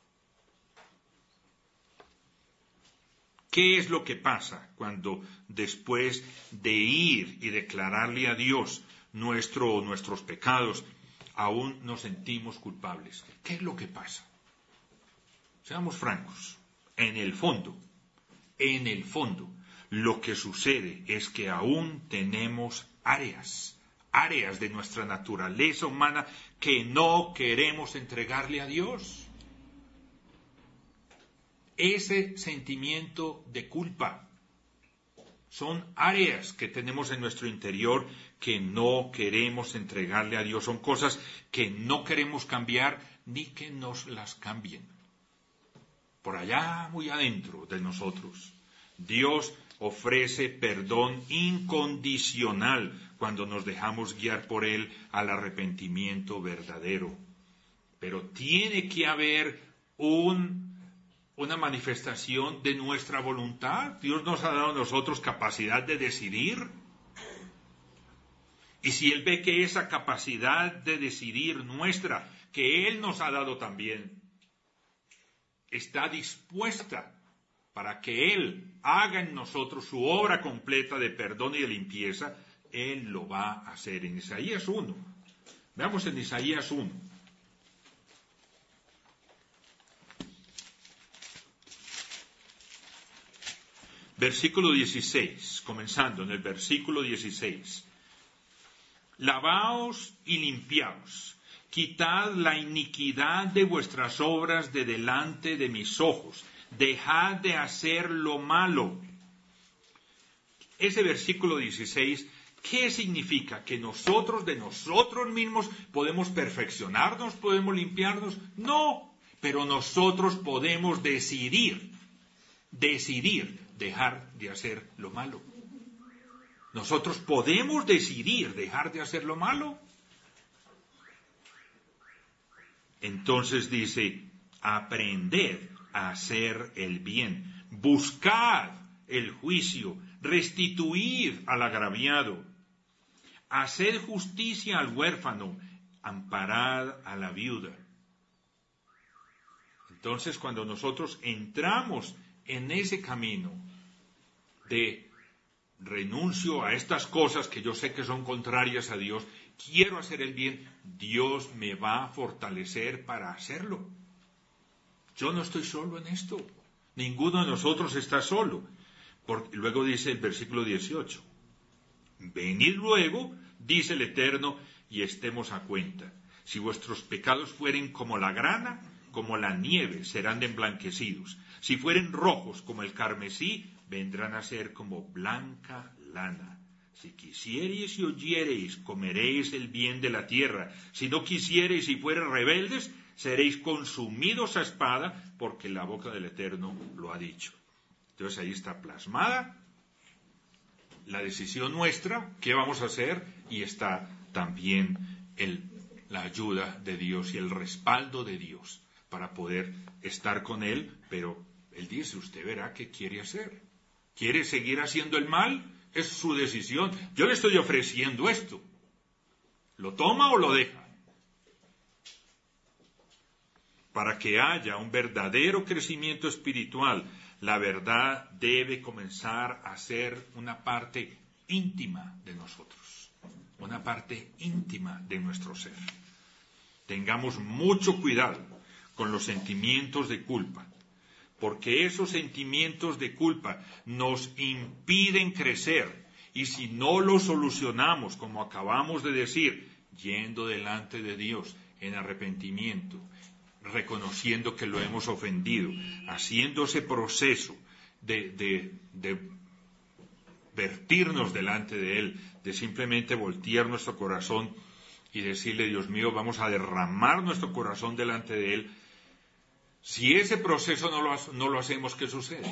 ¿Qué es lo que pasa cuando después de ir y declararle a Dios nuestros pecados, aún nos sentimos culpables? ¿Qué es lo que pasa? Seamos francos, en el fondo, lo que sucede es que aún tenemos áreas de nuestra naturaleza humana que no queremos entregarle a Dios. Ese sentimiento de culpa son áreas que tenemos en nuestro interior que no queremos entregarle a Dios. Son cosas que no queremos cambiar ni que nos las cambien. Por allá, muy adentro de nosotros, Dios ofrece perdón incondicional cuando nos dejamos guiar por Él al arrepentimiento verdadero. Pero tiene que haber una manifestación de nuestra voluntad. Dios nos ha dado a nosotros capacidad de decidir. Y si Él ve que esa capacidad de decidir nuestra, que Él nos ha dado también, está dispuesta para que Él haga en nosotros su obra completa de perdón y de limpieza, Él lo va a hacer. En Isaías 1. Veamos en Isaías 1. Versículo 16, comenzando en el versículo 16. Lavaos y limpiaos, quitad la iniquidad de vuestras obras de delante de mis ojos, dejad de hacer lo malo. Ese versículo 16, ¿qué significa? ¿Que nosotros de nosotros mismos podemos perfeccionarnos, podemos limpiarnos? No, pero nosotros podemos decidir dejar de hacer lo malo. Nosotros podemos decidir dejar de hacer lo malo. Entonces dice, aprended a hacer el bien, buscad el juicio, restituid al agraviado, haced justicia al huérfano, amparad a la viuda. Entonces, cuando nosotros entramos en ese camino de renuncio a estas cosas que yo sé que son contrarias a Dios, quiero hacer el bien, Dios me va a fortalecer para hacerlo. Yo no estoy solo en esto. Ninguno de nosotros está solo. Porque luego dice el versículo 18, venid luego, dice el Eterno, y estemos a cuenta. Si vuestros pecados fueren como la grana, como la nieve, serán emblanquecidos. Si fueren rojos como el carmesí, vendrán a ser como blanca lana. Si quisiereis y oyereis, comeréis el bien de la tierra. Si no quisiereis y fuereis rebeldes, seréis consumidos a espada, porque la boca del Eterno lo ha dicho. Entonces ahí está plasmada la decisión nuestra, qué vamos a hacer, y está también la ayuda de Dios y el respaldo de Dios para poder estar con Él, pero Él dice, usted verá qué quiere hacer. ¿Quiere seguir haciendo el mal? Es su decisión. Yo le estoy ofreciendo esto. ¿Lo toma o lo deja? Para que haya un verdadero crecimiento espiritual, la verdad debe comenzar a ser una parte íntima de nosotros, una parte íntima de nuestro ser. Tengamos mucho cuidado con los sentimientos de culpa, porque esos sentimientos de culpa nos impiden crecer, y si no los solucionamos, como acabamos de decir, yendo delante de Dios en arrepentimiento, reconociendo que lo hemos ofendido, haciendo ese proceso de vertirnos delante de Él, de simplemente voltear nuestro corazón y decirle, Dios mío, vamos a derramar nuestro corazón delante de Él. Si ese proceso no lo hacemos, ¿qué sucede?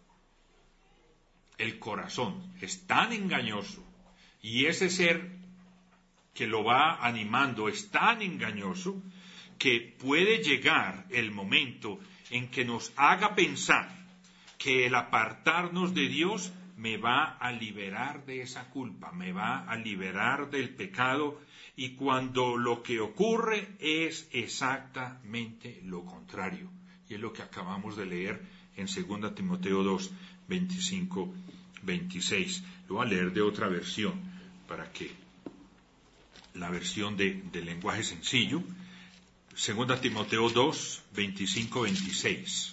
El corazón es tan engañoso y ese ser que lo va animando es tan engañoso que puede llegar el momento en que nos haga pensar que el apartarnos de Dios me va a liberar de esa culpa, me va a liberar del pecado, y cuando lo que ocurre es exactamente lo contrario. Y es lo que acabamos de leer en 2 Timoteo 2, 25, 26. Lo voy a leer de otra versión, para que la versión del lenguaje sencillo. 2 Timoteo 2, 25, 26.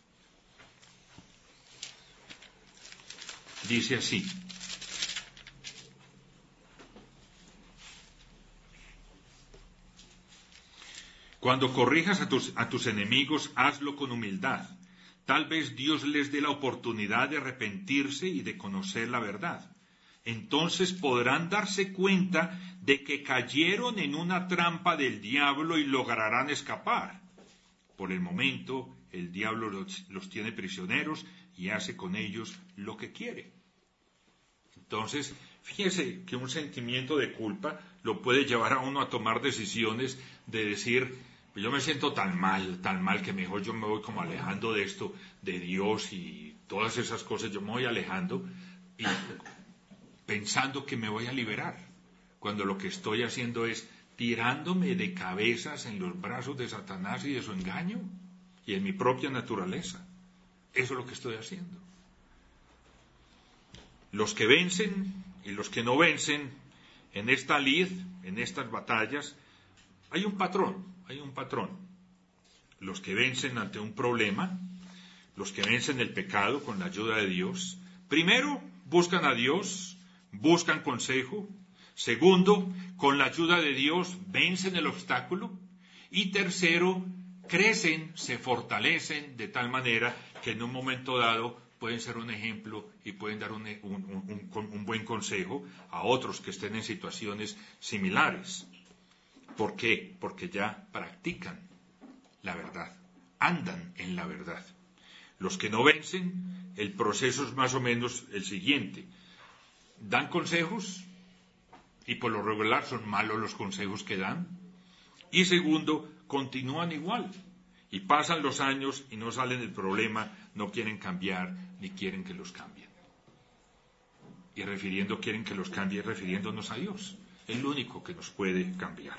Dice así: cuando corrijas a tus enemigos, hazlo con humildad. Tal vez Dios les dé la oportunidad de arrepentirse y de conocer la verdad. Entonces podrán darse cuenta de que cayeron en una trampa del diablo y lograrán escapar. Por el momento, el diablo los tiene prisioneros y hace con ellos lo que quiere. Entonces, fíjese que un sentimiento de culpa lo puede llevar a uno a tomar decisiones de decir, yo me siento tan mal, que mejor yo me voy como alejando de esto, de Dios y todas esas cosas, yo me voy alejando y pensando que me voy a liberar, cuando lo que estoy haciendo es tirándome de cabezas en los brazos de Satanás y de su engaño y en mi propia naturaleza. Eso es lo que estoy haciendo. Los que vencen y los que no vencen en esta lid, en estas batallas, hay un patrón. Los que vencen ante un problema, los que vencen el pecado con la ayuda de Dios, primero buscan a Dios, buscan consejo. Segundo, con la ayuda de Dios vencen el obstáculo. Y tercero, crecen, se fortalecen de tal manera que en un momento dado pueden ser un ejemplo y pueden dar un buen consejo a otros que estén en situaciones similares. ¿Por qué? Porque ya practican la verdad, andan en la verdad. Los que no vencen, el proceso es más o menos el siguiente. Dan consejos y por lo regular son malos los consejos que dan. Y segundo, continúan igual. Y pasan los años y no salen del problema, no quieren cambiar ni quieren que los cambien. Y quieren que los cambie refiriéndonos a Dios, el único que nos puede cambiar.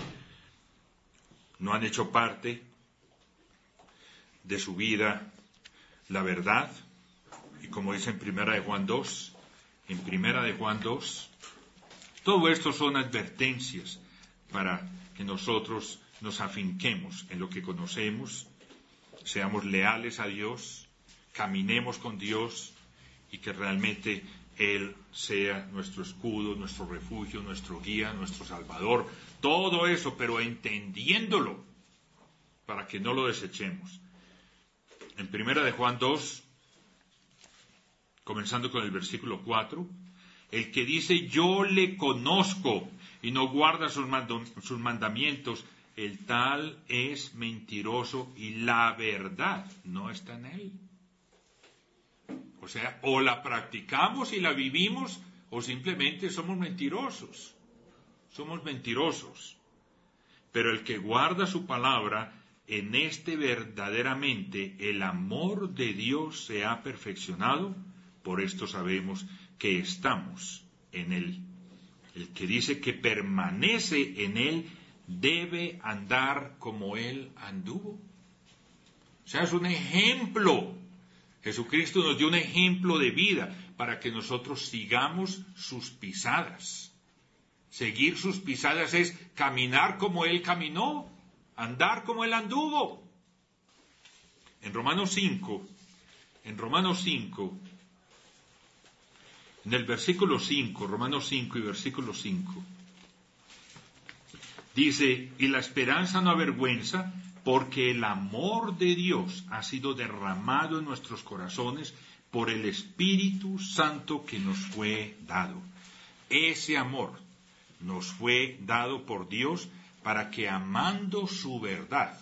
No han hecho parte de su vida la verdad, y como dice en Primera de Juan 2, todo esto son advertencias para que nosotros nos afinquemos en lo que conocemos, seamos leales a Dios, caminemos con Dios y que realmente Él sea nuestro escudo, nuestro refugio, nuestro guía, nuestro salvador, todo eso, pero entendiéndolo, para que no lo desechemos. En 1 de Juan 2, comenzando con el versículo 4, el que dice yo le conozco y no guarda sus mandamientos, el tal es mentiroso y la verdad no está en él. O sea, o la practicamos y la vivimos, o simplemente somos mentirosos. Somos mentirosos. Pero el que guarda su palabra, en este verdaderamente el amor de Dios se ha perfeccionado, por esto sabemos que estamos en él. El que dice que permanece en él debe andar como él anduvo. O sea, es un ejemplo. Jesucristo nos dio un ejemplo de vida para que nosotros sigamos sus pisadas. Seguir sus pisadas es caminar como él caminó, andar como él anduvo. En Romanos 5, en el versículo 5, Romanos 5 y versículo 5, dice, y la esperanza no avergüenza, porque el amor de Dios ha sido derramado en nuestros corazones por el Espíritu Santo que nos fue dado. Ese amor nos fue dado por Dios para que amando su verdad,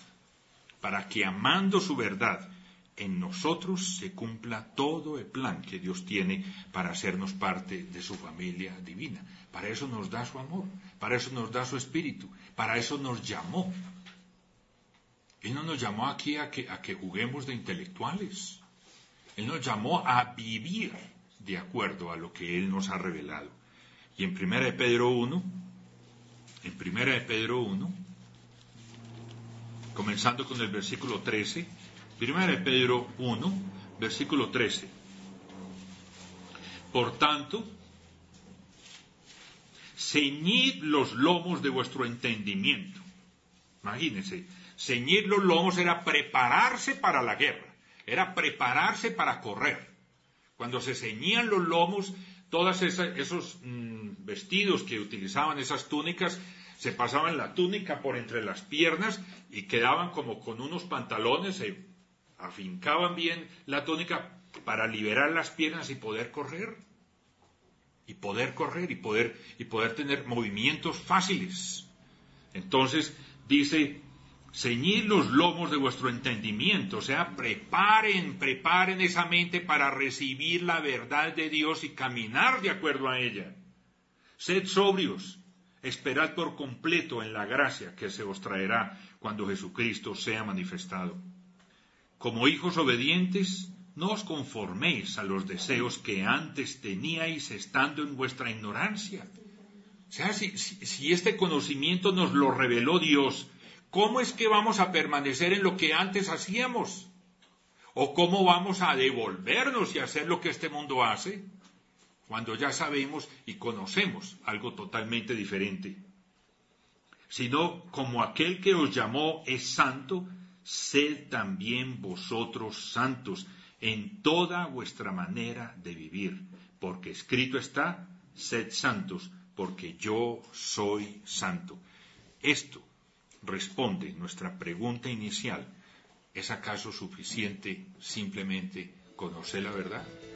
en nosotros se cumpla todo el plan que Dios tiene para hacernos parte de su familia divina. Para eso nos da su amor, para eso nos da su Espíritu, para eso nos llamó. Él no nos llamó aquí a que juguemos de intelectuales. Él nos llamó a vivir de acuerdo a lo que Él nos ha revelado. Y en 1 de Pedro 1, comenzando con el versículo 13, 1 de Pedro 1, versículo 13. Por tanto, ceñid los lomos de vuestro entendimiento. Imagínense, ceñir los lomos era prepararse para la guerra, era prepararse para correr. Cuando se ceñían los lomos, todos esos vestidos que utilizaban, esas túnicas, se pasaban la túnica por entre las piernas y quedaban como con unos pantalones, se afincaban bien la túnica para liberar las piernas y poder correr. Y poder tener movimientos fáciles. Entonces, dice, ceñid los lomos de vuestro entendimiento, o sea, preparen esa mente para recibir la verdad de Dios y caminar de acuerdo a ella. Sed sobrios, esperad por completo en la gracia que se os traerá cuando Jesucristo sea manifestado. Como hijos obedientes, no os conforméis a los deseos que antes teníais estando en vuestra ignorancia. O sea, si este conocimiento nos lo reveló Dios, ¿cómo es que vamos a permanecer en lo que antes hacíamos? ¿O cómo vamos a devolvernos y hacer lo que este mundo hace? Cuando ya sabemos y conocemos algo totalmente diferente. Sino, como aquel que os llamó es santo, sed también vosotros santos en toda vuestra manera de vivir. Porque escrito está, sed santos, porque yo soy santo. Esto responde nuestra pregunta inicial. ¿Es acaso suficiente simplemente conocer la verdad?